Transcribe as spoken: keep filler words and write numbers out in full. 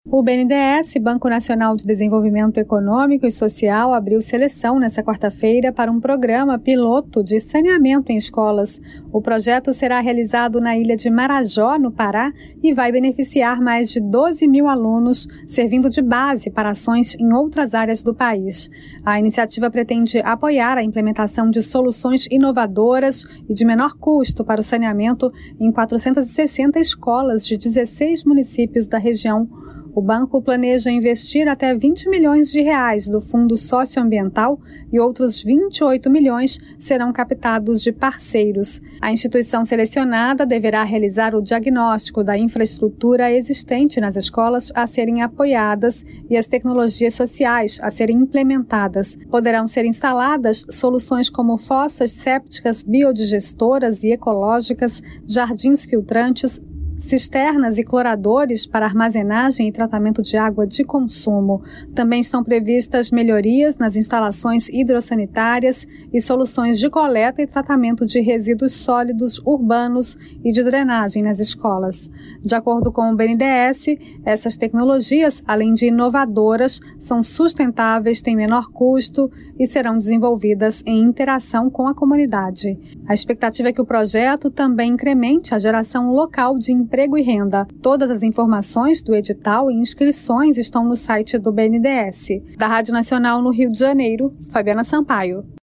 O B N D E S, Banco Nacional de Desenvolvimento Econômico e Social, abriu seleção nesta quarta-feira para um programa piloto de saneamento em escolas. O projeto será realizado na ilha de Marajó, no Pará, e vai beneficiar mais de doze mil alunos, servindo de base para ações em outras áreas do país. A iniciativa pretende apoiar a implementação de soluções inovadoras e de menor custo para o saneamento em quatrocentas e sessenta escolas de dezesseis municípios da região. O banco planeja investir até vinte milhões de reais do Fundo Socioambiental e outros vinte e oito milhões serão captados de parceiros. A instituição selecionada deverá realizar o diagnóstico da infraestrutura existente nas escolas a serem apoiadas e as tecnologias sociais a serem implementadas. Poderão ser instaladas soluções como fossas sépticas biodigestoras e ecológicas, jardins filtrantes, cisternas e cloradores para armazenagem e tratamento de água de consumo. Também estão previstas melhorias nas instalações hidrossanitárias e soluções de coleta e tratamento de resíduos sólidos urbanos e de drenagem nas escolas. De acordo com o B N D E S, essas tecnologias, além de inovadoras, são sustentáveis, têm menor custo e serão desenvolvidas em interação com a comunidade. A expectativa é que o projeto também incremente a geração local de emprego e renda. Todas as informações do edital e inscrições estão no site do B N D E S. Da Rádio Nacional no Rio de Janeiro, Fabiana Sampaio.